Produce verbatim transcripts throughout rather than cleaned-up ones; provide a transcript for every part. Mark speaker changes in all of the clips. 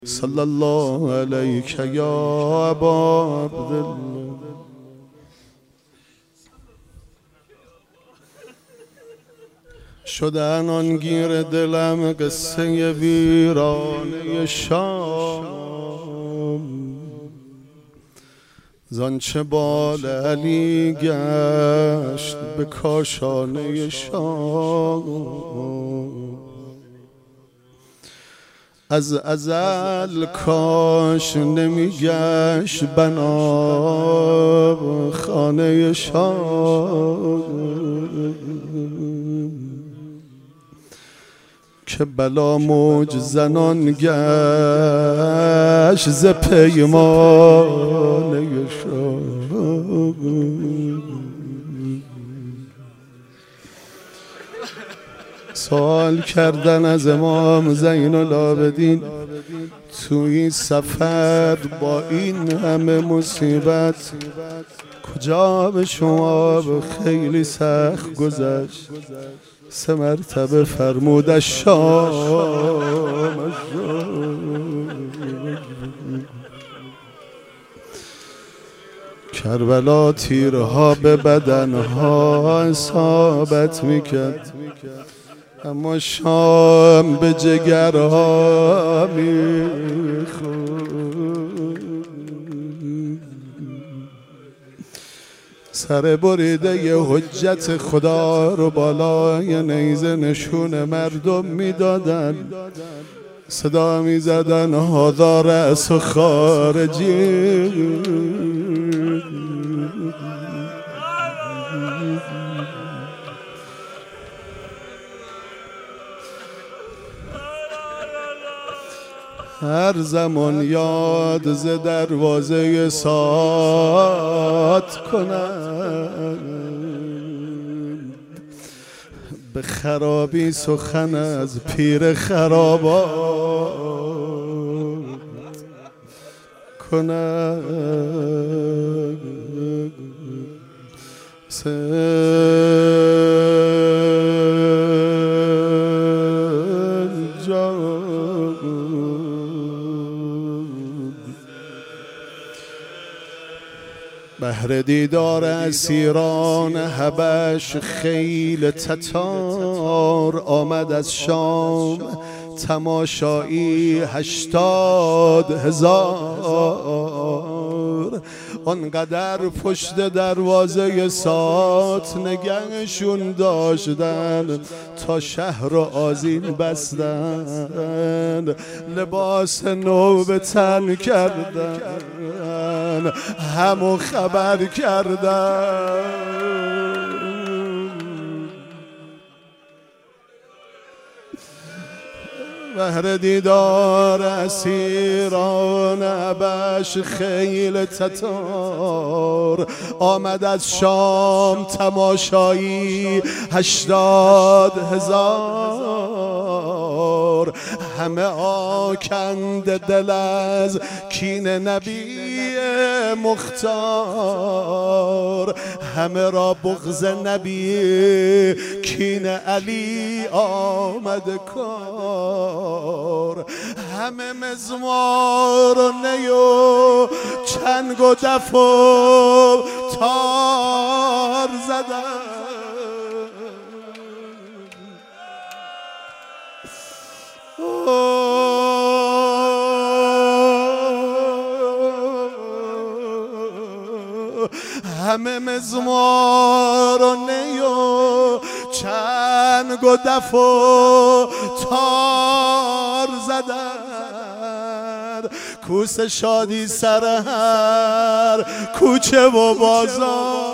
Speaker 1: صلی الله علیک یا ابا عبدالله. شدن آن گیر دلم قصه ویرانه شام، زانچه بال علی گشت به کاشانه شام. از ازل کاش نمیگشت بنا خانه شام، که بلا موج زنان گشت ز پیمانه شام. سوال کردن از امام زین العابدین توی سفر با این همه مصیبت کجا به شما خیلی سخت گذشت؟ سه مرتبه فرمود الشام. کربلا تیرها به بدنها اصابت میکرد، اما شام به جگرها میخورد. سر بریده ی حجت خدا رو بالای نیزه نشون مردم میدادن، صدا میزدن هذا رأس خارجی. هر زمان یاد ز دروازه سات کنم، به خرابی سخن از پیر خرابات کنم. بهر دیدار اسیران حبش خیل تتار آمد از شام، تماشایی هشتاد هزار. آنقدر پشت دروازه سات نگهشون داشتن تا شهر و آذین بستن، لباس نو به تن کردن، همو خبر کردن. بهر دیدار اسیران حبش خیل تتار آمد از شام، تماشایی هشتاد هزار. همه آکنده دل از کین نبی مختار، همه را بغض نبی کین علی آمد کار. همه مزمار و نی و چنگ و دف و تار زدن، همه مزمار و نی و چنگ و دف و تار زدن. کوس شادی سر هر کوچه و بازار.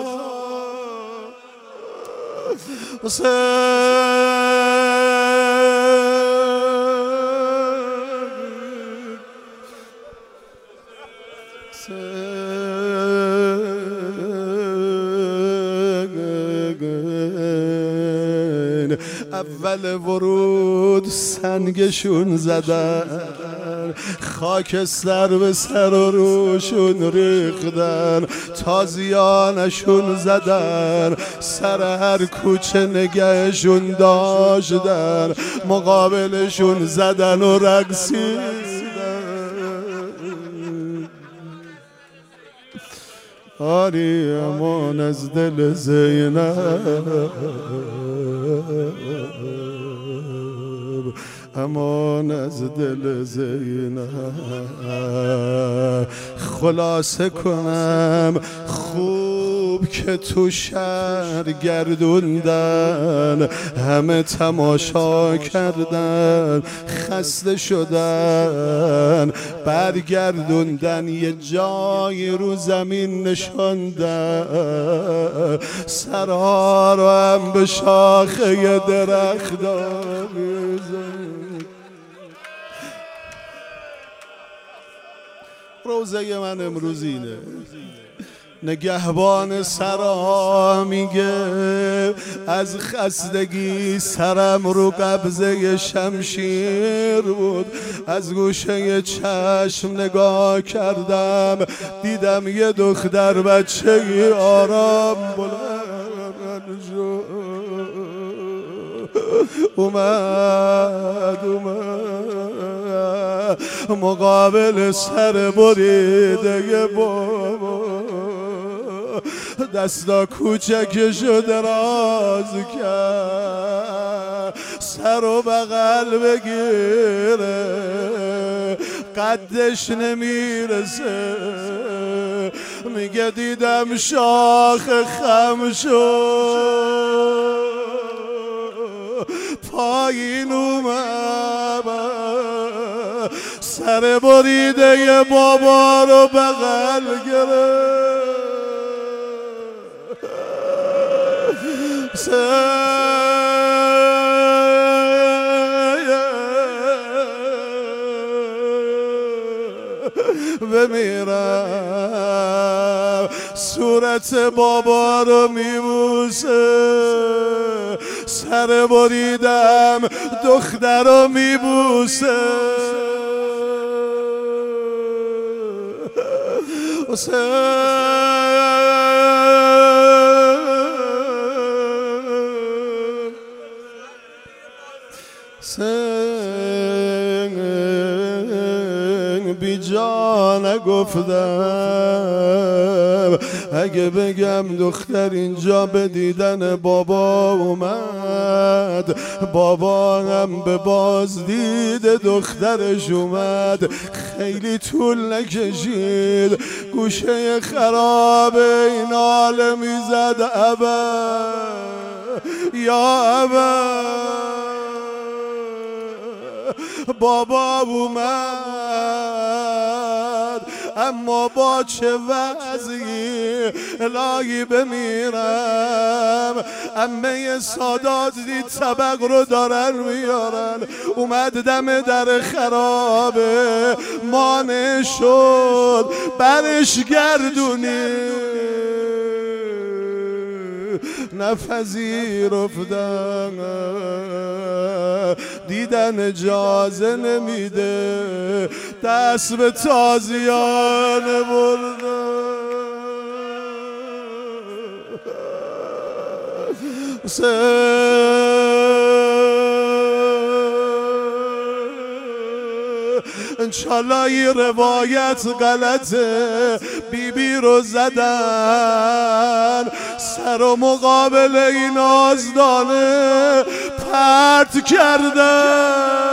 Speaker 1: اول ورود سنگشون زدن، خاکستر به سر و روشون ریختن، تازیانشون زدن، سر هر کوچه نگهشون داشتن، مقابلشون زدن و رقصیدن. آری امان از دل زینب، امان از دل زینب. خلاصه کنم خوب که تو شهر گردوندن، همه تماشا کردن خسته شدن، برگردوندن یه جای رو زمین نشاندن، سرها رو هم به شاخه درخت آویزن. روزه من امروز اینه، نگهبان سرها میگه از خستگی سرم رو قبضه شمشیر بود، از گوشه چشم نگاه کردم دیدم یه دختر بچه آرام بلند شد، اومد اومد مقابل سر بریده بابا، دستا کوچکشو دراز کرد، سر و بغل بگیره قدش نمیرسه، میگه دیدم شاخ خم شد پایین اومد، سر بریده بابا رو بغل گرفت، بمیرم صورت بابا رو میبوسه، سر بریدم دختر رو میبوسه، سنگ بی جا نگفتم، اگه بگم دختر اینجا به دیدن بابا اومد، بابا هم به بازدید دخترش اومد، خیلی طول نکشید گوشه خراب این حال میزد ابا یا ابا، بابا اومد اما با چه وضعی الهی بمیرم، عمه سادات دید طبق رو دارن میارن، اومد دم در خرابه مانع شد برش گردونی، نپذیرفتن دیدن اجازه نمیده، دست به تازیانه بردن، انشالله این روایت غلطه، بی بی رو زدن سر و مقابل این آزدانه پرت کردن،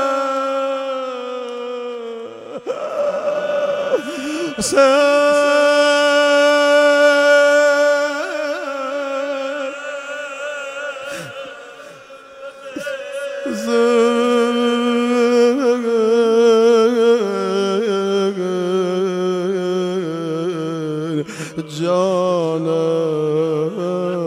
Speaker 1: جانم